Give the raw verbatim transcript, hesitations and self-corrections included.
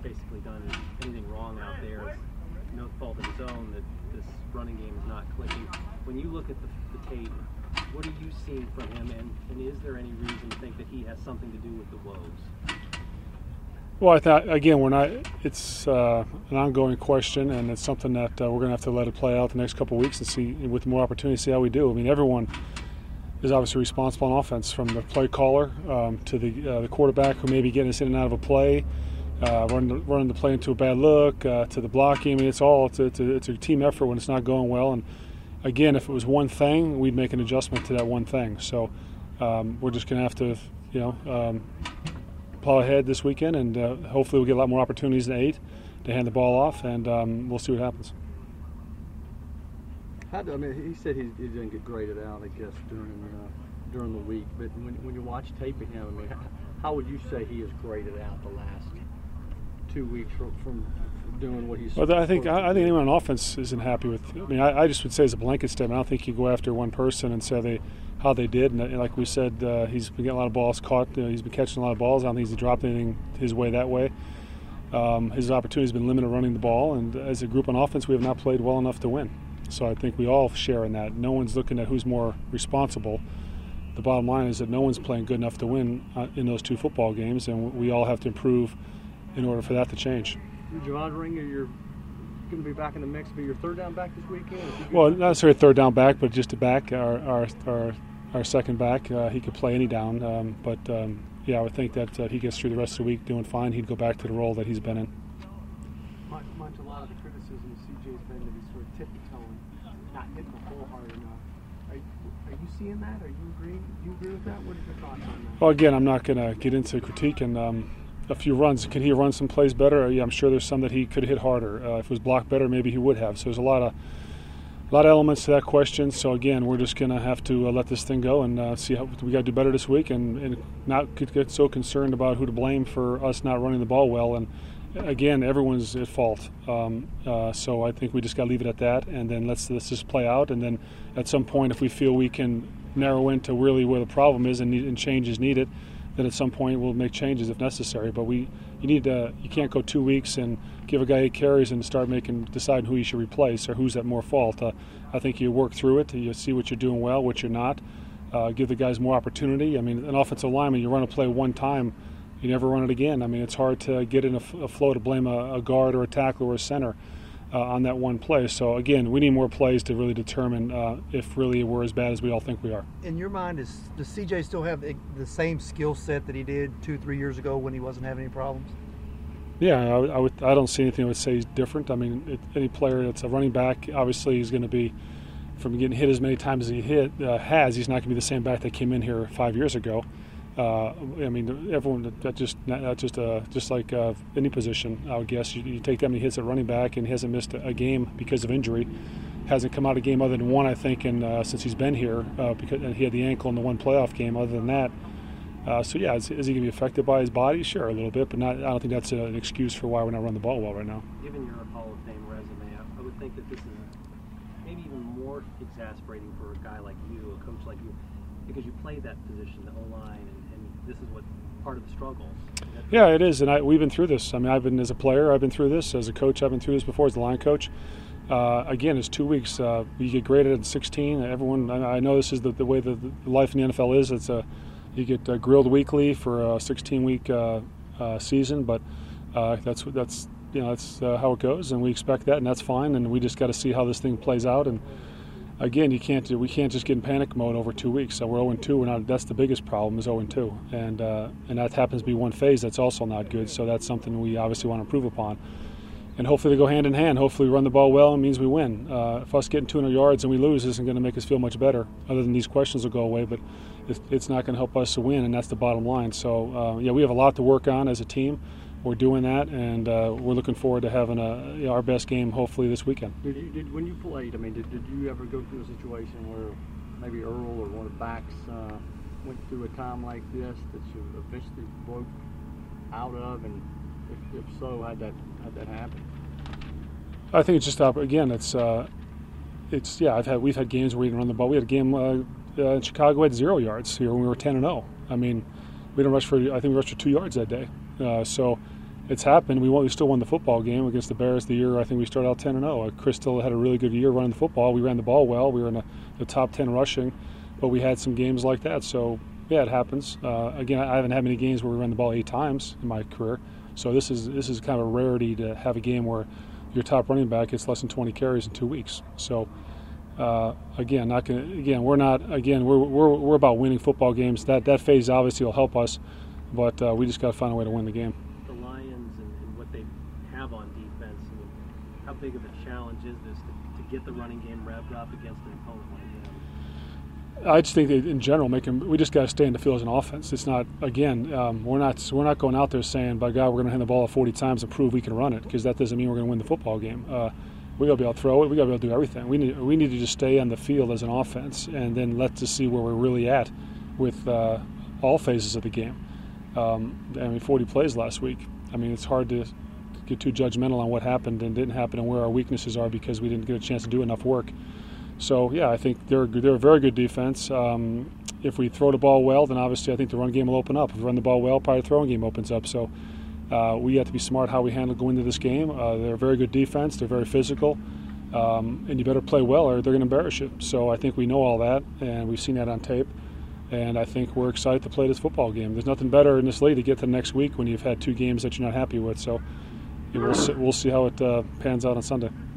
basically done anything wrong out there. It's no fault of his own that this running game is not clicking. When you look at the, the tape, what are you seeing from him, and, and is there any reason to think that he has something to do with the woes? Well, I thought, again, we're not. It's uh, an ongoing question, and it's something that uh, we're going to have to let it play out the next couple of weeks and see, with more opportunity, see how we do. I mean, everyone is obviously responsible on offense, from the play caller um, to the uh, the quarterback who may be getting us in and out of a play, uh, running, the, running the play into a bad look, uh, to the blocking. I mean, it's all it's a, it's, a, it's a team effort when it's not going well. And again, if it was one thing, we'd make an adjustment to that one thing. So um, we're just going to have to, you know. Um, plow ahead this weekend, and uh, hopefully we'll get a lot more opportunities than eight to hand the ball off, and um, we'll see what happens. How do, I mean, he said he, he didn't get graded out, I guess, during uh, during the week. But when when you watch tape of him, I mean, how, how would you say he is graded out the last two weeks from, from doing what he's? Well, I think I, I think anyone on offense isn't happy with. I mean, I, I just would say as a blanket statement, I don't think you go after one person and say they. How they did, and like we said, uh, he's been getting a lot of balls caught. Uh, he's been catching a lot of balls. I don't think he's dropped anything his way that way. Um, his opportunity has been limited running the ball, and as a group on offense, we have not played well enough to win. So I think we all share in that. No one's looking at who's more responsible. The bottom line is that no one's playing good enough to win uh, in those two football games, and we all have to improve in order for that to change. Javon Ringer, you're going to be back in the mix, be your third down back this weekend? Well, not necessarily third down back, but just a back. Our our our Our second back, uh, he could play any down, um, but um, yeah, I would think that uh, he gets through the rest of the week doing fine. He'd go back to the role that he's been in. Much, much a lot of the criticism of C J's been that he's sort of tippy-toeing, not hitting the hole hard enough. Are, are you seeing that? Are you agreeing? Do you agree with that? What are your thoughts on that? Well, again, I'm not going to get into critiquing um, a few runs. Can he run some plays better? Yeah, I'm sure there's some that he could hit harder. Uh, if it was blocked better, maybe he would have. So there's a lot of A lot of elements to that question. So again, we're just going to have to uh, let this thing go and uh, see how we got to do better this week, and, and not get so concerned about who to blame for us not running the ball well. And again, everyone's at fault. Um, uh, so I think we just got to leave it at that, and then let's let's just play out. And then at some point, if we feel we can narrow into really where the problem is and, need, and change is needed, then at some point we'll make changes if necessary. But we you need to you can't go two weeks and give a guy eight carries and start making deciding who you should replace or who's at more fault. Uh, I think you work through it. You see what you're doing well, what you're not. Uh, give the guys more opportunity. I mean, an offensive lineman, you run a play one time, you never run it again. I mean, it's hard to get in a, a flow to blame a, a guard or a tackle or a center uh, on that one play. So again, we need more plays to really determine uh, if really we're as bad as we all think we are. In your mind, is, does C J still have the, the same skill set that he did two, three years ago when he wasn't having any problems? Yeah, I, I, would, I don't see anything I would say is different. I mean, it, any player that's a running back, obviously he's going to be, from getting hit as many times as he hit uh, has, he's not going to be the same back that came in here five years ago. Uh, I mean, everyone that just that just uh, just like uh, any position, I would guess. You, you take that many hits at running back, and he hasn't missed a, a game because of injury. Hasn't come out of a game other than one, I think, in, uh, since he's been here. Uh, because and he had the ankle in the one playoff game. Other than that. Uh, so, yeah, is, is he going to be affected by his body? Sure, a little bit, but not. I don't think that's a, an excuse for why we're not running the ball well right now. Given your Hall of Fame resume, I, I would think that this is maybe even more exasperating for a guy like you, a coach like you, because you played that position, the O-line, and, and this is what part of the struggle. Yeah, it is, and I, we've been through this. I mean, I've been, as a player, I've been through this. As a coach, I've been through this before as the line coach. Uh, again, it's two weeks. Uh, you get graded at sixteen. Everyone, I, I know this is the, the way the, the life in the N F L is. It's a You get uh, grilled weekly for a sixteen-week uh, uh, season, but uh, that's that's you know that's uh, how it goes, and we expect that, and that's fine. And we just got to see how this thing plays out. And again, you can't we can't just get in panic mode over two weeks. So we're oh and two. We're not. That's the biggest problem is oh and two, and uh, and that happens to be one phase that's also not good. So that's something we obviously want to improve upon. And hopefully they go hand in hand. Hopefully we run the ball well, it means we win. Uh, if us getting two hundred yards and we lose isn't going to make us feel much better, other than these questions will go away, but it's not going to help us to win, and that's the bottom line. So, uh, yeah, we have a lot to work on as a team. We're doing that, and uh, we're looking forward to having a, you know, our best game hopefully this weekend. Did you, did, when you played, I mean, did, did you ever go through a situation where maybe Earl or one of the backs uh, went through a time like this that you eventually broke out of, and if, if so, how'd that, how'd that happen? I think it's just, again, it's, uh, it's yeah, I've had, we've had games where we didn't run the ball. We had a game uh, uh, in Chicago, we had zero yards here when we were ten and oh. I mean, we didn't rush for, I think we rushed for two yards that day. Uh, so it's happened. We won, we still won the football game against the Bears the year I think we started out ten and oh. Chris still had a really good year running the football. We ran the ball well. We were in the, the top ten rushing, but we had some games like that. So yeah, it happens. Uh, again, I haven't had many games where we ran the ball eight times in my career. So this is this is kind of a rarity to have a game where your top running back gets less than twenty carries in two weeks. So uh, again, not gonna, again we're not again we're, we're we're about winning football games. That that phase obviously will help us, but uh, we just got to find a way to win the game. The Lions and, and what they have on defense. I mean, how big of a challenge is this to, to get the running game revved up against an opponent like them? I just think that in general, making we just got to stay in the field as an offense. It's not again, um, we're not we're not going out there saying, by God, we're going to hand the ball forty times and prove we can run it, because that doesn't mean we're going to win the football game. Uh, we got to be able to throw it. We got to be able to do everything. We need we need to just stay on the field as an offense, and then let's just see where we're really at with uh, all phases of the game. Um, I mean, forty plays last week. I mean, it's hard to get too judgmental on what happened and didn't happen and where our weaknesses are because we didn't get a chance to do enough work. So, yeah, I think they're they're a very good defense. Um, if we throw the ball well, then obviously I think the run game will open up. If we run the ball well, probably the throwing game opens up. So uh, we have to be smart how we handle going into this game. Uh, they're a very good defense. They're very physical. Um, and you better play well or they're going to embarrass you. So I think we know all that, and we've seen that on tape. And I think we're excited to play this football game. There's nothing better in this league to get to the next week when you've had two games that you're not happy with. So we'll see, we'll see how it uh, pans out on Sunday.